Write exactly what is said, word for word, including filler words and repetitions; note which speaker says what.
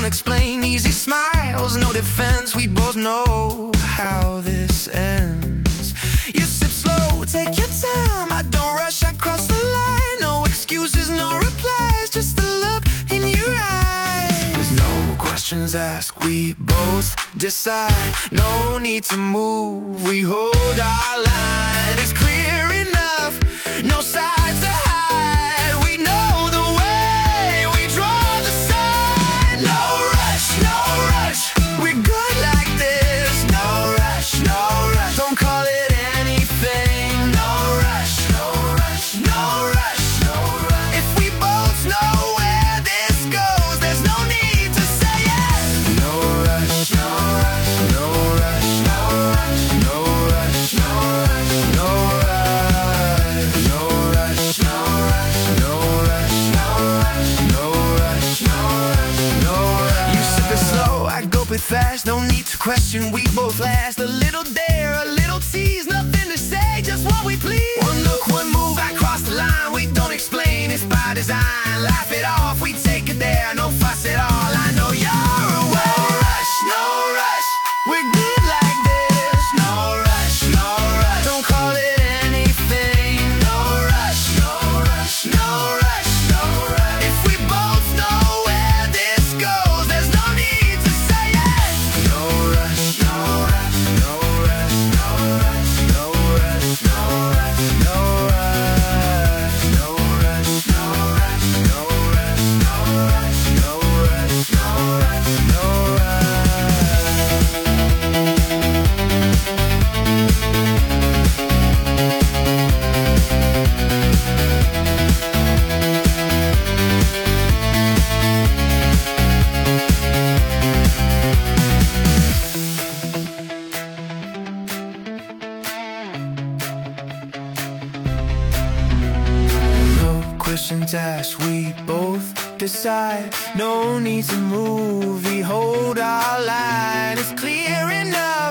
Speaker 1: explain, easy smiles, no defense. We both know how this ends. You sip slow, take your time, I don't rush, I cross the line. No excuses, no replies, just a look in your eyes. There's no questions asked, we both decide. No need to move, we hold our line. It's clear enough, no sides to hide. We know the way, we draw the sign. No rush, no rush, we're good like this. No rush, no rush, don't call it anything. No rush, no rush, no rush, no rush. If we both know where this goes, there's no need to say it. No rush, no rush, no rush, no rush, no rush, no rush, no rush, no rush, no rush, no rush, no rush, no rush, no rush, no rush. You sip it slow, I gulp it fast. No need to question, we both last. A little dare, a little tease, nothing to say, just what we please. One look, one move, I cross the line. We don't explain, it's by design. Laugh it off, we take it there, no fuss at all. I know you're away. No rush, no rush, we're good like this. No rush, no rush, don't call it anything. No rush, no rush, no rush, no rush. If we both know where this goes, there's no need to say it. No rush, no rush, no rush, no rush, no rush, no rush, no rush, no rush, no rush, no rush, no rush, no rush, no rush, no rush. No questions asked, we both decide. No need to move, we hold our line. It's clear enough,